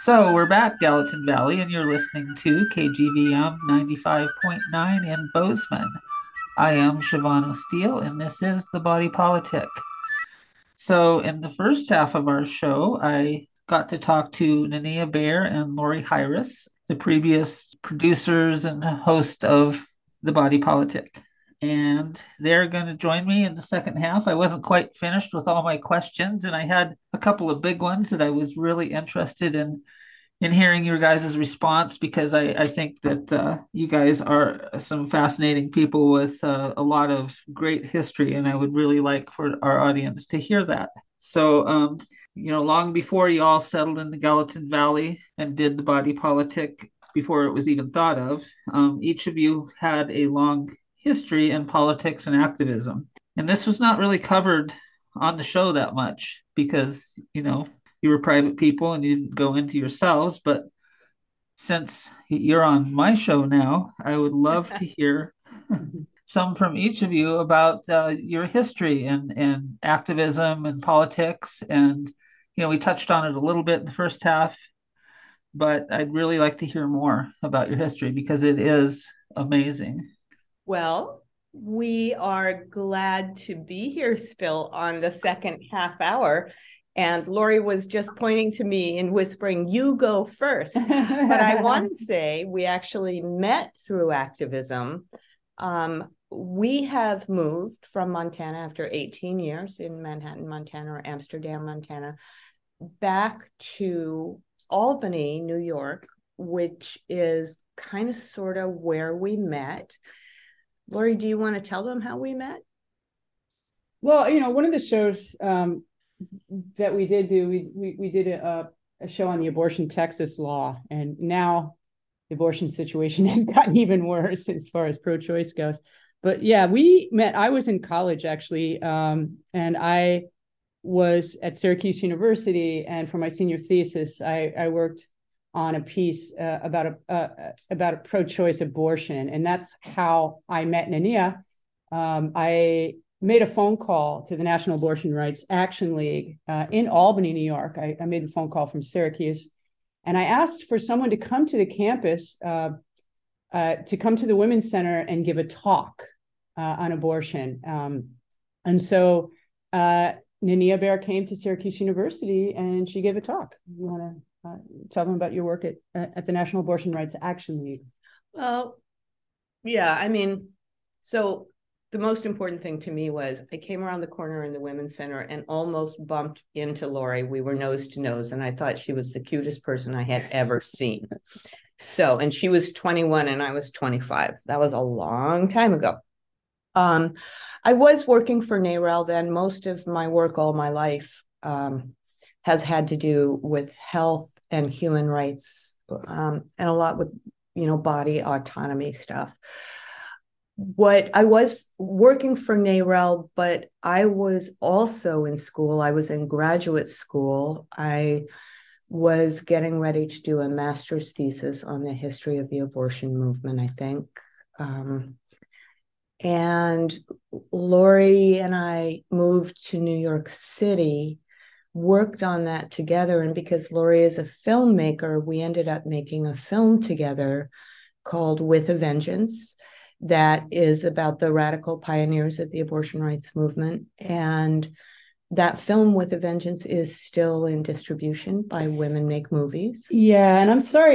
So we're back, Gallatin Valley, and you're listening to KGVM 95.9 in Bozeman. I am Shivano Steele, and this is The Body Politic. So, in the first half of our show, I got to talk to Nania Bear and Lori Hyris, the previous producers and host of The Body Politic. And they're going to join me in the second half. I wasn't quite finished with all my questions, and I had a couple of big ones that I was really interested in hearing your guys' response because I think that you guys are some fascinating people with a lot of great history, and I would really like for our audience to hear that. So, long before you all settled in the Gallatin Valley and did the body politic before it was even thought of, each of you had a long history in politics and activism. And this was not really covered on the show that much because, you were private people and you didn't go into yourselves. But since you're on my show now, I would love to hear some from each of you about your history and activism and politics. And, we touched on it a little bit in the first half, but I'd really like to hear more about your history because it is amazing. Well, we are glad to be here still on the second half hour. And Lori was just pointing to me and whispering, "You go first." But I want to say we actually met through activism. We have moved from Montana after 18 years in Manhattan, Montana, or Amsterdam, Montana, back to Albany, New York, which is kind of sort of where we met. Lori, do you want to tell them how we met? Well, one of the shows that we did do, we did a show on the abortion Texas law, and now the abortion situation has gotten even worse as far as pro-choice goes. But yeah, we met. I was in college actually, and I was at Syracuse University, and for my senior thesis, I worked on a piece about a pro-choice abortion, and that's how I met Nania. I made a phone call to the National Abortion Rights Action League in Albany, New York. I made the phone call from Syracuse, and I asked for someone to come to the campus, to come to the Women's Center and give a talk on abortion. And so Nania Bear came to Syracuse University and she gave a talk. You want to tell them about your work at the National Abortion Rights Action League? Well, yeah, so the most important thing to me was I came around the corner in the Women's Center and almost bumped into Lori. We were nose to nose, and I thought she was the cutest person I had ever seen. So, and she was 21 and I was 25. That was a long time ago. I was working for NARAL then. Most of my work all my life has had to do with health and human rights, and a lot with, body autonomy stuff. What I was working for NARAL, but I was also in school. I was in graduate school. I was getting ready to do a master's thesis on the history of the abortion movement, I think. And Lori and I moved to New York City, worked on that together. And because Lori is a filmmaker, we ended up making a film together called With a Vengeance that is about the radical pioneers of the abortion rights movement. And that film, With a Vengeance, is still in distribution by Women Make Movies. Yeah, and I'm sorry,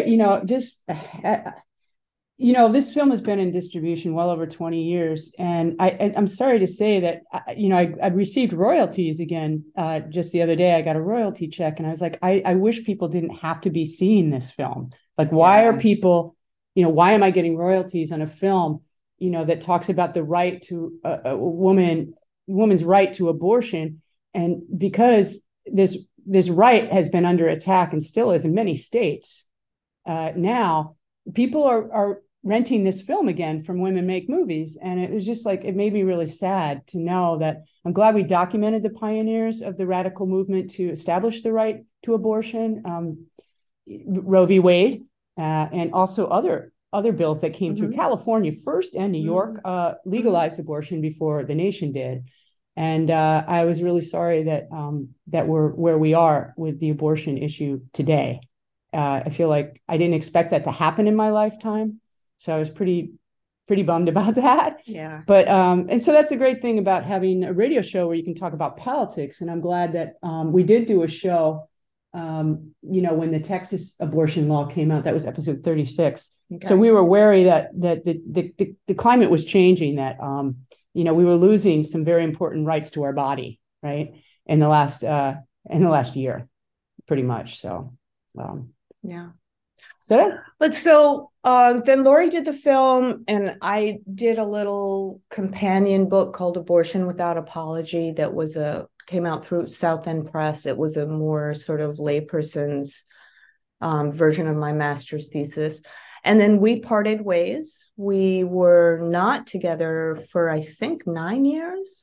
this film has been in distribution well over 20 years. And I'm sorry to say that, I received royalties again. Just the other day, I got a royalty check and I was like, I wish people didn't have to be seeing this film. Like, why are people, why am I getting royalties on a film, that talks about the right to a woman's right to abortion? And because this right has been under attack and still is in many states now, people are renting this film again from Women Make Movies. And it was just like, it made me really sad to know that I'm glad we documented the pioneers of the radical movement to establish the right to abortion, Roe v. Wade, and also other bills that came through. California first and New York legalized abortion before the nation did. And I was really sorry that we're where we are with the abortion issue today. I feel like I didn't expect that to happen in my lifetime. So I was pretty bummed about that. Yeah. But and so that's a great thing about having a radio show where you can talk about politics. And I'm glad that we did do a show, when the Texas abortion law came out. That was episode 36. Okay. So we were wary that the climate was changing, that we were losing some very important rights to our body, right? In the last year, pretty much. So yeah. So Then Lori did the film, and I did a little companion book called Abortion Without Apology that came out through South End Press. It was a more sort of layperson's version of my master's thesis. And then we parted ways. We were not together for, I think, 9 years.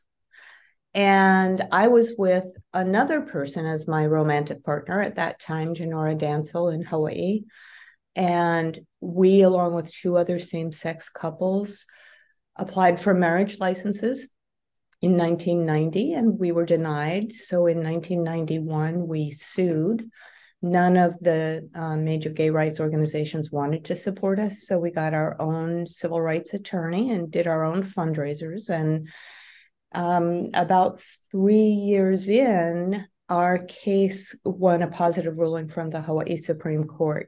And I was with another person as my romantic partner at that time, Janora Dancel in Hawaii. And we, along with 2 other same-sex couples, applied for marriage licenses in 1990, and we were denied. So in 1991, we sued. None of the major gay rights organizations wanted to support us, so we got our own civil rights attorney and did our own fundraisers. And about 3 years in, our case won a positive ruling from the Hawaii Supreme Court.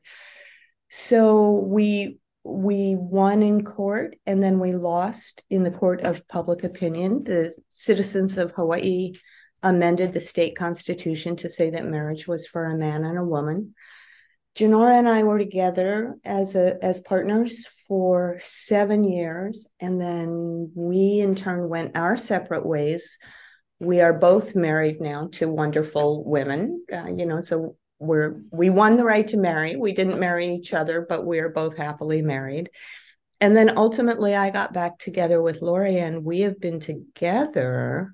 So we won in court, and then we lost in the court of public opinion. The citizens of Hawaii amended the state constitution to say that marriage was for a man and a woman. Janora and I were together as partners for 7 years, and then we in turn went our separate ways. We are both married now to wonderful women, so we won the right to marry. We didn't marry each other, but we are both happily married. And then ultimately I got back together with Lori, and we have been together,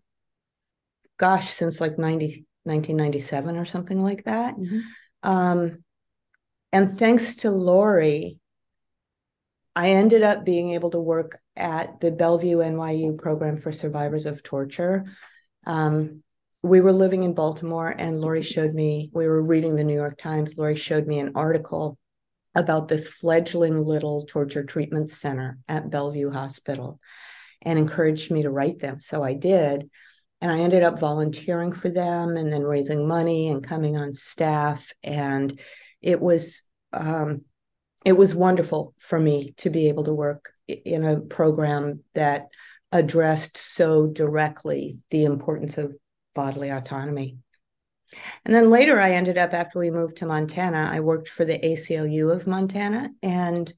since like 1997 or something like that. Mm-hmm. And thanks to Lori, I ended up being able to work at the Bellevue NYU program for survivors of torture. We were living in Baltimore, and Lori showed me, we were reading the New York Times, Lori showed me an article about this fledgling little torture treatment center at Bellevue Hospital and encouraged me to write them. So I did. And I ended up volunteering for them and then raising money and coming on staff. And it was wonderful for me to be able to work in a program that addressed so directly the importance of bodily autonomy. And then later I ended up, after we moved to Montana, I worked for the ACLU of Montana and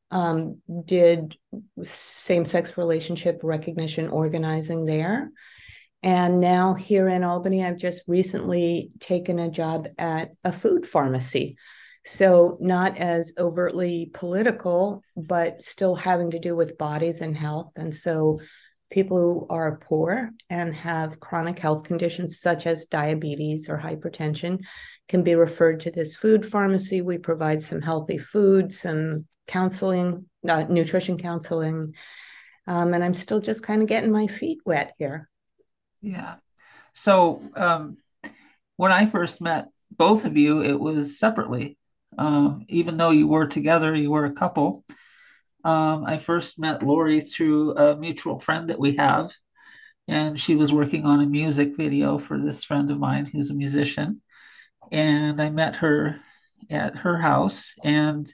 did same-sex relationship recognition organizing there. And now here in Albany, I've just recently taken a job at a food pharmacy. So not as overtly political, but still having to do with bodies and health. And so people who are poor and have chronic health conditions such as diabetes or hypertension can be referred to this food pharmacy. We provide some healthy food, some counseling, nutrition counseling. And I'm still just kind of getting my feet wet here. Yeah. So when I first met both of you, it was separately. Even though you were together, you were a couple. I first met Lori through a mutual friend that we have, and she was working on a music video for this friend of mine who's a musician. And I met her at her house, and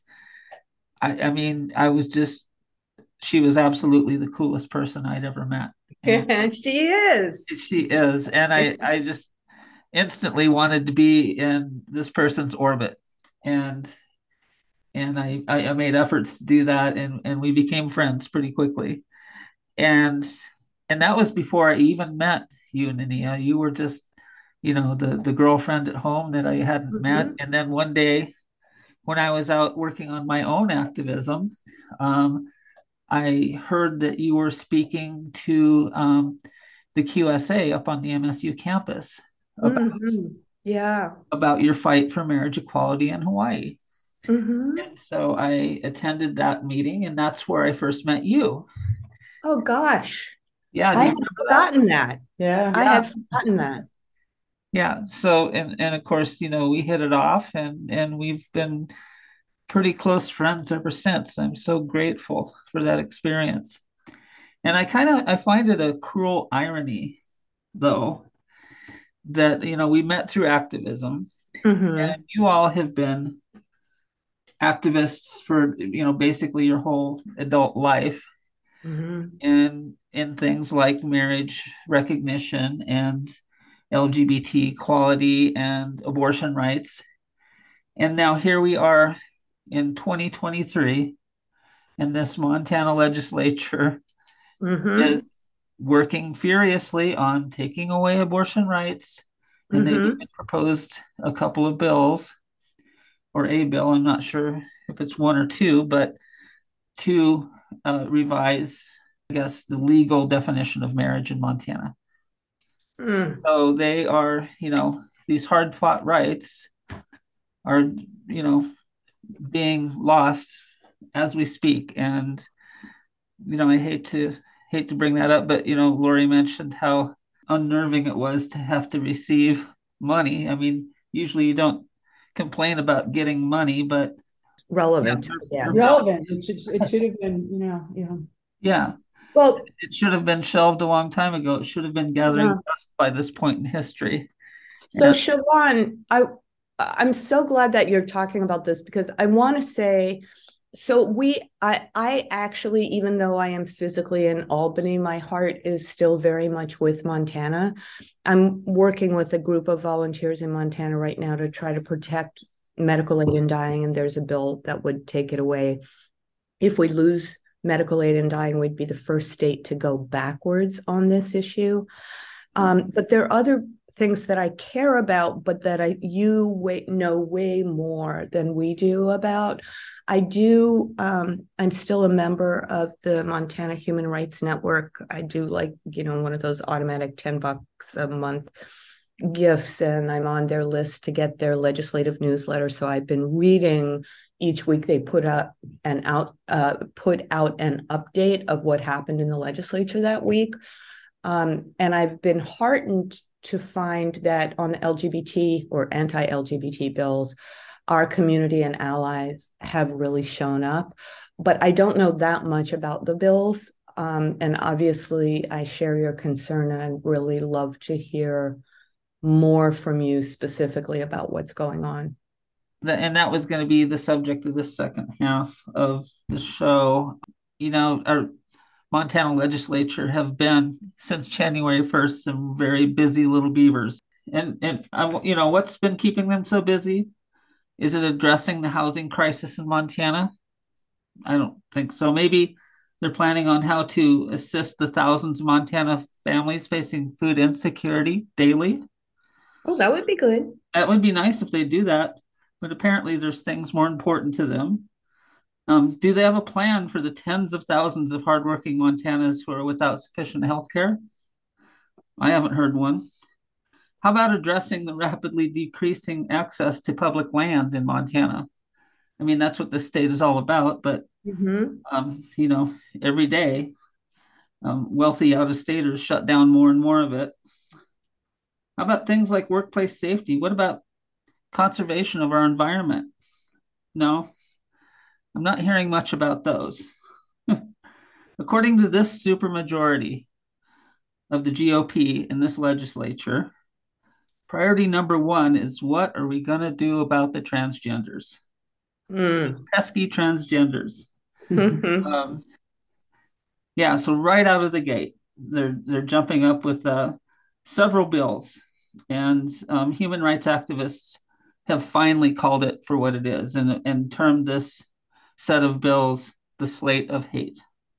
she was absolutely the coolest person I'd ever met. And she is. She is. And I just instantly wanted to be in this person's orbit. And I made efforts to do that, and we became friends pretty quickly. And that was before I even met you, Nania. You were just, the girlfriend at home that I hadn't met. And then one day when I was out working on my own activism, I heard that you were speaking to the QSA up on the MSU campus about your fight for marriage equality in Hawaii. Mm-hmm. And so I attended that meeting, and that's where I first met you. Oh, gosh. Yeah. I had forgotten that. Yeah. I had forgotten that. Yeah. So, and of course, we hit it off, and we've been pretty close friends ever since. I'm so grateful for that experience. And I find it a cruel irony, though, that, we met through activism, Mm-hmm. and you all have been activists for, basically your whole adult life, Mm-hmm. in things like marriage recognition and LGBT equality and abortion rights. And now here we are in 2023, and this Montana legislature Mm-hmm. is working furiously on taking away abortion rights. And they've Mm-hmm. even proposed a couple of bills, or a bill, I'm not sure if it's one or two, but to revise, I guess, the legal definition of marriage in Montana. Mm. So they are, these hard fought rights are, being lost as we speak. And, I hate to bring that up, but, Lori mentioned how unnerving it was to have to receive money. I mean, usually you don't complain about getting money, but yeah, Relevant. Yeah. her fellow, Relevant. It should have been, yeah, Well, it should have been shelved a long time ago. It should have been gathering yeah. dust by this point in history. So And Siobhan, I'm so glad that you're talking about this because I want to say, so I actually, even though I am physically in Albany, my heart is still very much with Montana. I'm working with a group of volunteers in Montana right now to try to protect medical aid in dying, and there's a bill that would take it away. If we lose medical aid in dying, we'd be the first state to go backwards on this issue. But there are other things that I care about, but that know way more than we do about. I do. I'm still a member of the Montana Human Rights Network. I do one of those automatic $10 a month gifts, and I'm on their list to get their legislative newsletter. So I've been reading each week. They put out an update of what happened in the legislature that week. And I've been heartened to find that on the LGBT or anti-LGBT bills, our community and allies have really shown up. But I don't know that much about the bills. And obviously, I share your concern, and I'd really love to hear more from you specifically about what's going on. and that was going to be the subject of the second half of the show. Our Montana legislature have been since January 1st some very busy little beavers. And what's been keeping them so busy? Is it addressing the housing crisis in Montana? I don't think so. Maybe they're planning on how to assist the thousands of Montana families facing food insecurity daily. Oh, that would be good. That would be nice if they do that, but apparently there's things more important to them. Do they have a plan for the tens of thousands of hardworking Montanans who are without sufficient health care? I haven't heard one. How about addressing the rapidly decreasing access to public land in Montana? I mean, that's what the state is all about, but Mm-hmm. every day, wealthy out-of-staters shut down more and more of it. How about things like workplace safety? What about conservation of our environment? No, I'm not hearing much about those. According to this supermajority of the GOP in this legislature, priority number one is what are we going to do about the transgenders? Those Mm. pesky transgenders. Mm-hmm. Um, yeah, so right out of the gate, they're jumping up with several bills, and human rights activists have finally called it for what it is, and termed this set of bills the slate of hate,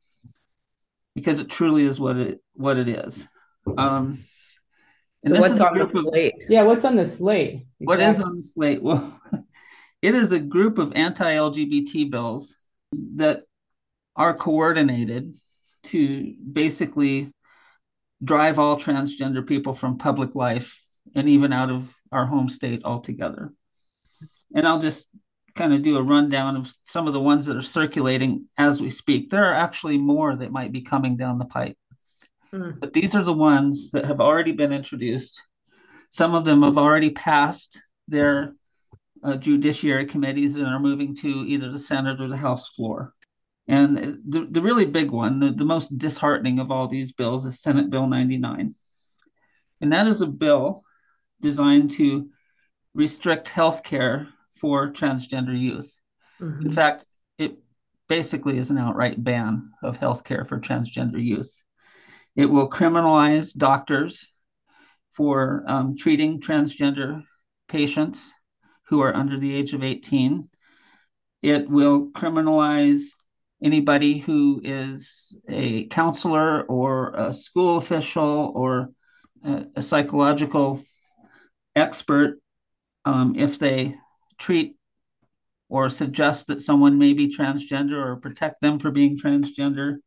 because it truly is what it is. Um, and So this is what's a on group the of slate? Yeah, what's on the slate? what is Exactly. on the slate? Well, it is a group of anti-LGBT bills that are coordinated to basically drive all transgender people from public life and even out of our home state altogether. And I'll just kind of do a rundown of some of the ones that are circulating as we speak. There are actually more that might be coming down the pipe, Mm. but these are the ones that have already been introduced Some of them have already passed their judiciary committees and are moving to either the Senate or the House floor. And the really big one, the most disheartening of all these bills, is Senate Bill 99. And that is a bill designed to restrict health care for transgender youth. In fact, it basically is an outright ban of health care for transgender youth. It will criminalize doctors for treating transgender patients who are under the age of 18. It will criminalize anybody who is a counselor or a school official or a psychological expert if they treat or suggest that someone may be transgender or protect them for being transgender.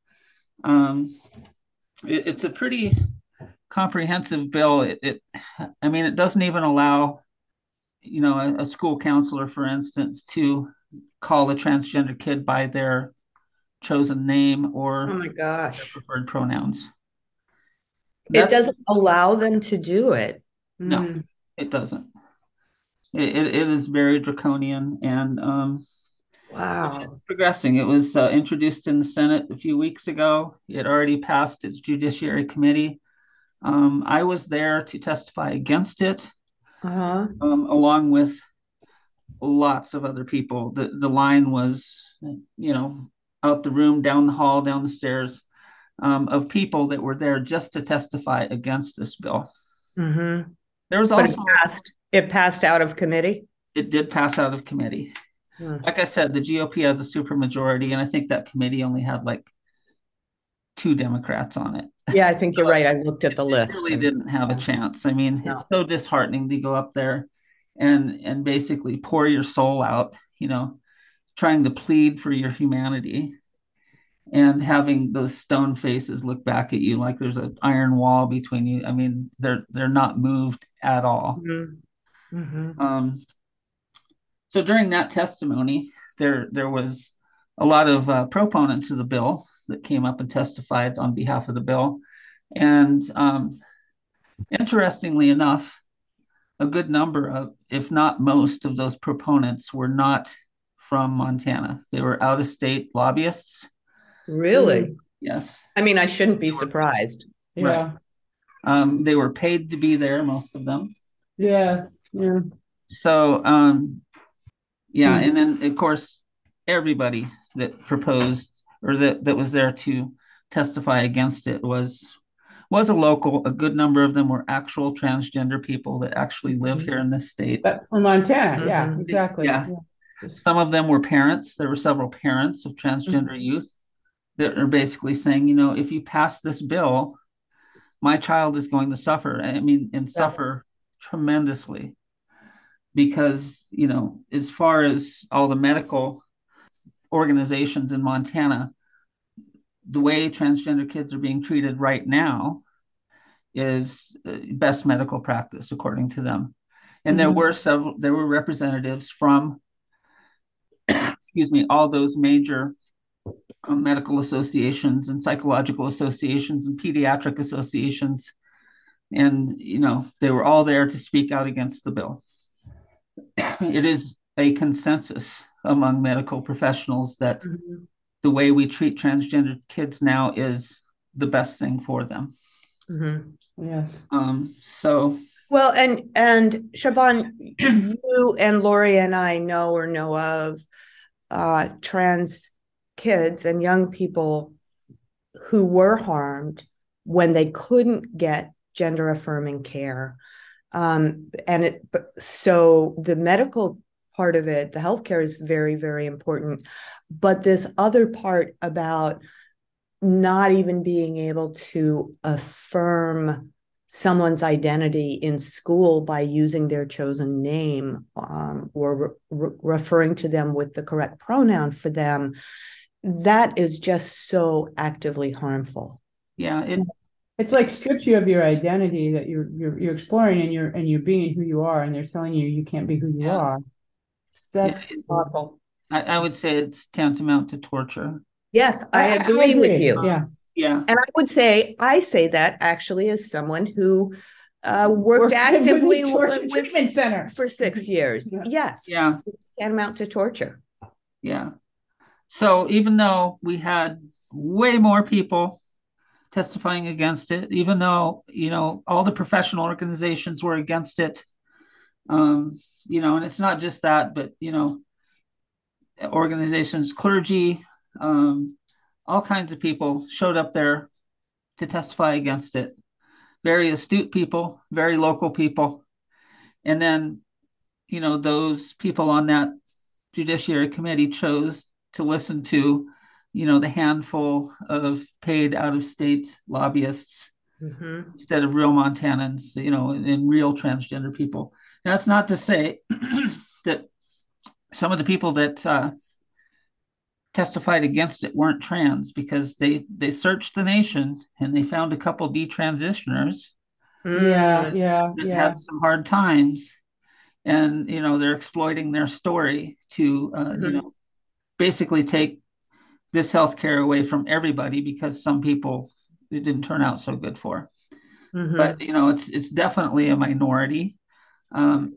It's a pretty comprehensive bill. It doesn't even allow, a school counselor, for instance, to call a transgender kid by their chosen name or Oh my gosh. their preferred pronouns. It doesn't allow them to do it. No, it doesn't. It is very draconian, and wow, it's progressing. It was introduced in the Senate a few weeks ago. It already passed its Judiciary Committee. I was there to testify against it, along with lots of other people. The line was, out the room, down the hall, down the stairs, of people that were there just to testify against this bill. There was also it passed out of committee. It did pass out of committee. Like I said, the GOP has a supermajority, and I think that committee only had like 2 Democrats on it. Yeah, I think you're right. I looked at the list. It really didn't have a chance. I mean, it's so disheartening to go up there and basically pour your soul out, trying to plead for your humanity, and having those stone faces look back at you like there's an iron wall between you. I mean, they're not moved at all. So during that testimony, there was a lot of proponents of the bill that came up and testified on behalf of the bill. And interestingly enough, a good number of, if not most of those proponents were not from Montana. They were out-of-state lobbyists. Really? Yes. I mean, I shouldn't be surprised. Yeah. Right. They were paid to be there, most of them. Yes. Yeah. So, and then of course, everybody that proposed or that was there to testify against it was a good number of them were actual transgender people that actually live here in this state. But from Montana, yeah, exactly. Yeah. Some of them were parents. There were several parents of transgender youth that are basically saying, if you pass this bill, my child is going to suffer. I mean, and suffer tremendously. Because, as far as all the medical organizations in Montana, the way transgender kids are being treated right now is best medical practice, according to them. And there were representatives from, all those major medical associations and psychological associations and pediatric associations. And, they were all there to speak out against the bill. It is a consensus among medical professionals that the way we treat transgender kids now is the best thing for them. Yes. Well, and Siobhan, you and Lori and I know of trans kids and young people who were harmed when they couldn't get gender affirming care. So the medical part of it, the healthcare is very, very important. But this other part about not even being able to affirm someone's identity in school by using their chosen name or referring to them with the correct pronoun for them, that is just so actively harmful. Yeah, it's like strips you of your identity that you're exploring and you're being who you are, and they're telling you can't be who you are. That's awful. I would say it's tantamount to torture. Yes, I agree with you. Yeah. And I say that actually as someone who worked actively with treatment center for 6 years. Yes. Yeah. It's tantamount to torture. Yeah. So even though we had way more people testifying against it, even though, all the professional organizations were against it, and it's not just that, but, organizations, clergy, all kinds of people showed up there to testify against it. Very astute people, very local people. And then, those people on that Judiciary Committee chose to listen to, the handful of paid out-of-state lobbyists instead of real Montanans, and real transgender people. Now, that's not to say that some of the people that testified against it weren't trans, because they searched the nation and they found a couple detransitioners that had some hard times, and they're exploiting their story to basically take this healthcare away from everybody, because some people it didn't turn out so good for. But it's definitely a minority, and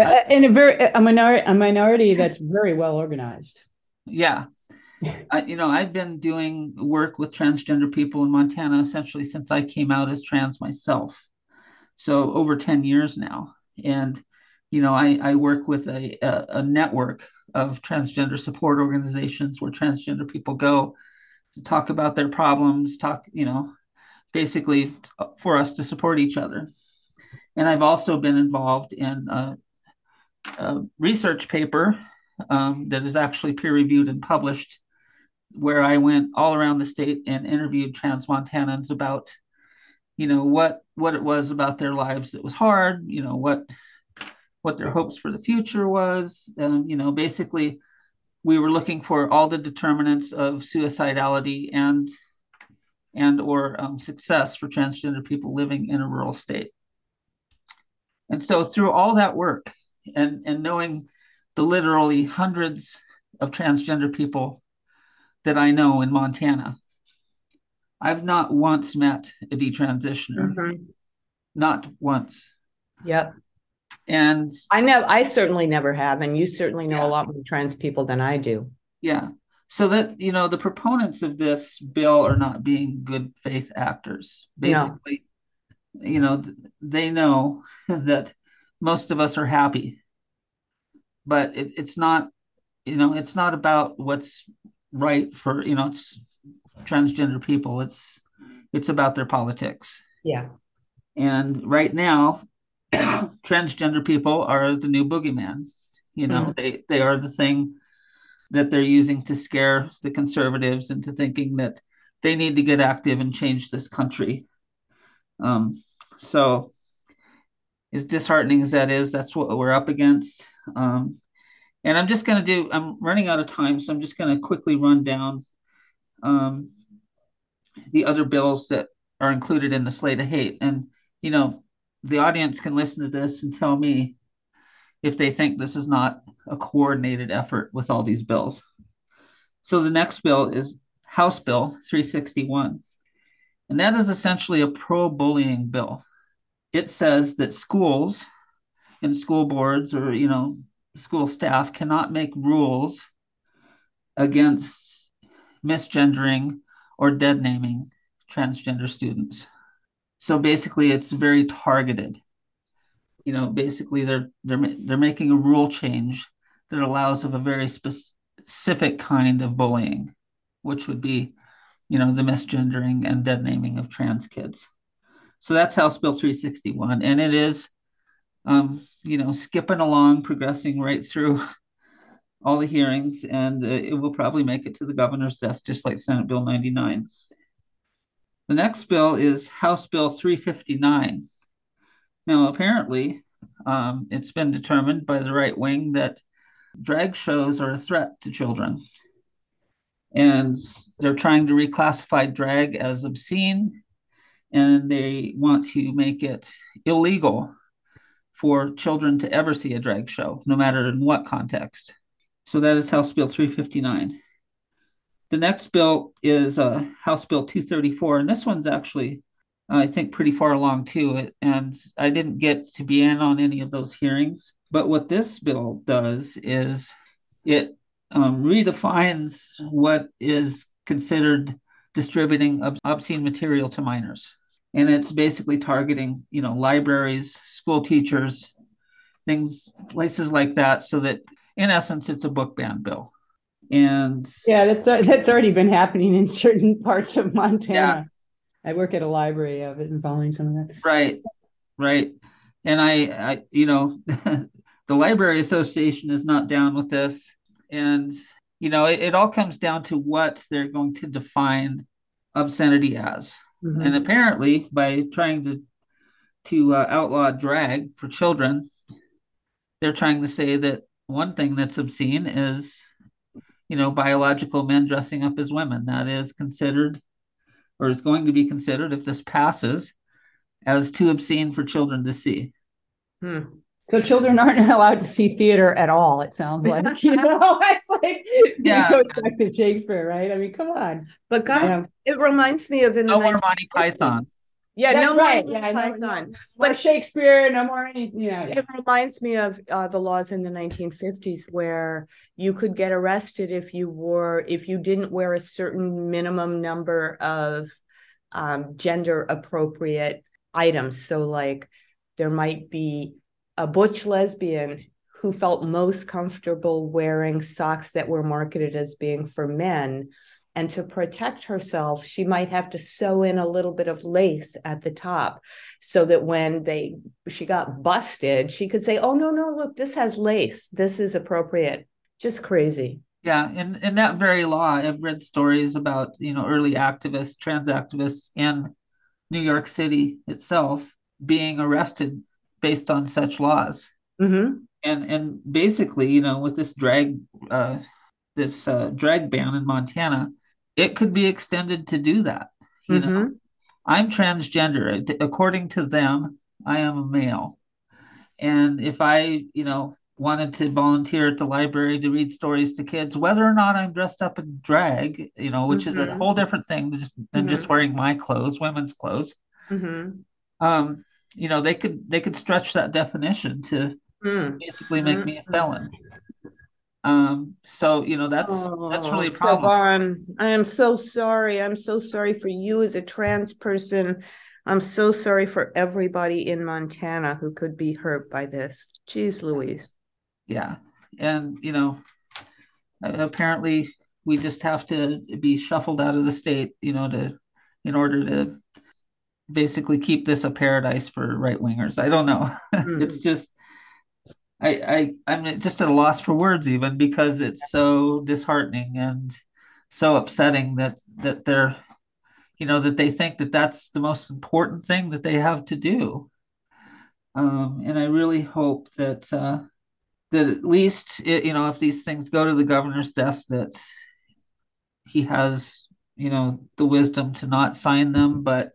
a minority that's very well organized. Yeah. I've been doing work with transgender people in Montana essentially since I came out as trans myself. So over 10 years now. And, I work with a network of transgender support organizations where transgender people go to talk about their problems, basically for us to support each other. And I've also been involved in a research paper that is actually peer reviewed and published, where I went all around the state and interviewed trans Montanans about, what it was about their lives that was hard, what their hopes for the future was. Basically, we were looking for all the determinants of suicidality and or success for transgender people living in a rural state. And so through all that work and knowing the literally hundreds of transgender people that I know in Montana, I've not once met a detransitioner. Not once. Yep. And I certainly never have. And you certainly know a lot more trans people than I do. Yeah. So that, the proponents of this bill are not being good faith actors. Basically, they know that most of us are happy, but it's not, it's not about what's right for, it's transgender people. It's about their politics. Yeah. And right now, transgender people are the new boogeyman. They are the thing that they're using to scare the conservatives into thinking that they need to get active and change this country. So as disheartening as that is, that's what we're up against. And I'm running out of time, so I'm just going to quickly run down the other bills that are included in the slate of hate. And, the audience can listen to this and tell me if they think this is not a coordinated effort with all these bills. So the next bill is House Bill 361. And that is essentially a pro-bullying bill. It says that schools and school boards or, school staff cannot make rules against misgendering or dead naming transgender students. So basically, it's very targeted. Basically, they're making a rule change that allows of a very specific kind of bullying, which would be, the misgendering and dead naming of trans kids. So that's House Bill 361, and it is, skipping along, progressing right through all the hearings, and it will probably make it to the governor's desk, just like Senate Bill 99. The next bill is House Bill 359. Now, apparently, it's been determined by the right wing that drag shows are a threat to children. And they're trying to reclassify drag as obscene, and they want to make it illegal for children to ever see a drag show, no matter in what context. So that is House Bill 359. The next bill is House Bill 234, and this one's actually I think pretty far along too. And I didn't get to be in on any of those hearings. But what this bill does is it redefines what is considered distributing obscene material to minors. And it's basically targeting, libraries, school teachers, things, places like that, so that in essence, it's a book ban bill. And Yeah, that's already been happening in certain parts of yeah, Montana. I work at a library. I've been following some of that. right, right. And the Library Association is not down with this. And, it all comes down to what they're going to define obscenity as. And apparently, by trying to outlaw drag for children, they're trying to say that one thing that's obscene is, biological men dressing up as women. That is considered, or is going to be considered, if this passes, as too obscene for children to see. So children aren't allowed to see theater at all, it sounds like. It's like it goes back to Shakespeare, right? I mean, come on. But God, it reminds me of in no more Monty Python. Yeah, that's no right. more Python. But Shakespeare, no more anything. Yeah. It reminds me of the laws in the 1950s where you could get arrested if you didn't wear a certain minimum number of gender appropriate items. So like there might be a butch lesbian who felt most comfortable wearing socks that were marketed as being for men. And to protect herself, she might have to sew in a little bit of lace at the top so that when she got busted, she could say, oh, no, look, this has lace. This is appropriate. Just crazy. Yeah, in that very law, I've read stories about, early activists, trans activists in New York City itself being arrested based on such laws. And basically, with this drag ban in Montana, it could be extended to do that. I'm transgender. According to them, I am a male. And if I, wanted to volunteer at the library to read stories to kids, whether or not I'm dressed up in drag, which is a whole different thing than just wearing my clothes, women's clothes. They could stretch that definition to basically make me a felon. So that's really a problem. Siobhan, I am so sorry. I'm so sorry for you as a trans person. I'm so sorry for everybody in Montana who could be hurt by this. Jeez Louise. Yeah. And apparently we just have to be shuffled out of the state, in order to basically keep this a paradise for right wingers. I don't know. It's just I'm just at a loss for words, even because it's so disheartening and so upsetting that they're that they think that that's the most important thing that they have to do. And I really hope that at least if these things go to the governor's desk, that he has the wisdom to not sign them. But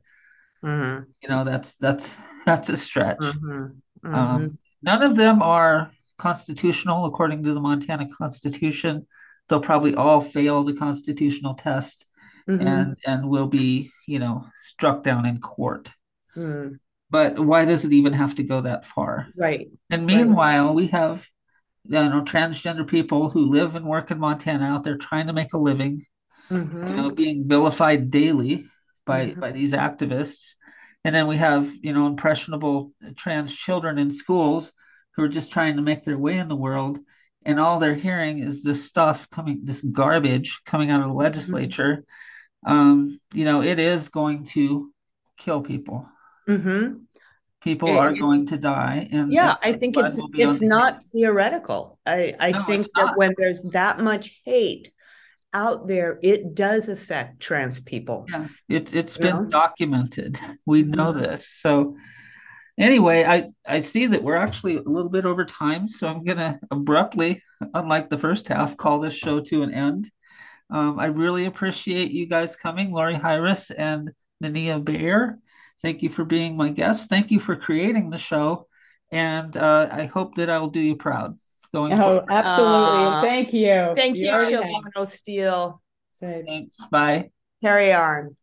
that's a stretch. None of them are constitutional according to the Montana Constitution. They'll probably all fail the constitutional test and will be, struck down in court. But why does it even have to go that far? Right. And meanwhile, we have, transgender people who live and work in Montana out there trying to make a living, being vilified daily by these activists. And then we have, impressionable trans children in schools who are just trying to make their way in the world. And all they're hearing is this garbage coming out of the legislature. It is going to kill people. People are going to die. And I think it's not theoretical. I think that when there's that much hate out there, it does affect trans people. Yeah, it's been documented. We know this. So anyway, I see that we're actually a little bit over time, so I'm gonna abruptly, unlike the first half, call this show to an end. I really appreciate you guys coming, Lori Hyras and Nania Bayer. Thank you for being my guest. Thank you for creating the show, and I hope that I'll do you proud going forward. Absolutely. Thank you. Thank you, Siobhan O'Steele. Thanks. Bye. Carry on.